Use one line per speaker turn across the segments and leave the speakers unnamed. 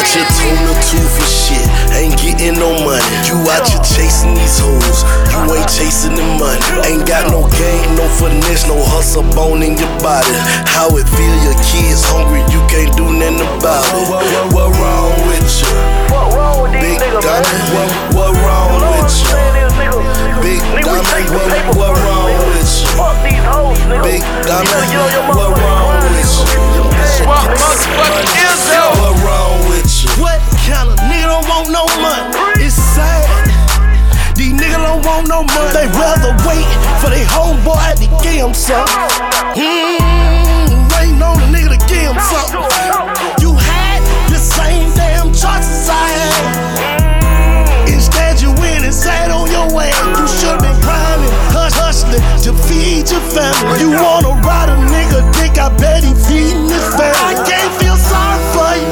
out your tuna too for shit, ain't getting no money. You out here chasing these hoes, you ain't chasing the money. Ain't got no game, no finesse, no hustle bone in your body. How it feel, your kids hungry, you can't do nothing about it. What wrong with you? Big Diamond, what wrong with you? Big Diamond, what wrong with you? Big Diamond, what wrong with you?
What motherfucking is that?
What wrong with you?
What kind of nigga don't want no money? It's sad. These niggas don't want no money. They rather wait for their homeboy to give them something. Waiting on a nigga to give them something. You had the same damn choices I had. Instead you went and sat on your way. You should've been grinding, hustling to feed your family. You wanna ride a nigga dick, I bet he feeding his family. I can't feel sorry for you.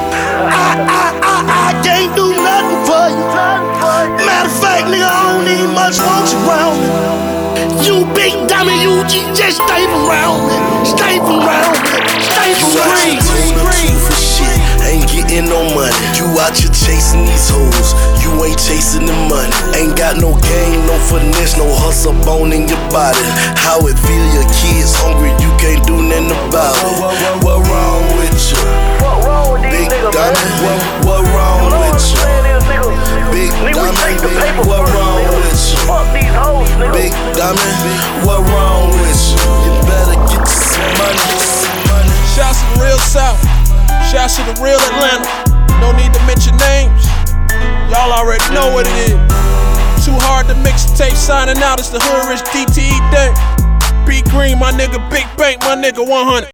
I can't do nothing for you. Matter of fact, nigga, I don't need much want you around me. You Big Diamond, you just stay around me. Stay around me. Stay around me.
For shit, ain't getting no money. You out here chasing these hoes, you ain't chasing the money. Ain't got no game, no finesse, no hustle bone in your body. How it feel, your kids hungry, you can't do nothing about it. What wrong with you? Big Diamond, what wrong with you? Big Diamond, what wrong with you? Big Diamond, what wrong with you? You better get you some money.
Shouts to the real South, shouts to the real Atlanta. No need to mention names, y'all already know what it is. Too hard to mixtape, signing out, it's the Hood Rich DTE day. B Green, my nigga, Big Bank, my nigga 100.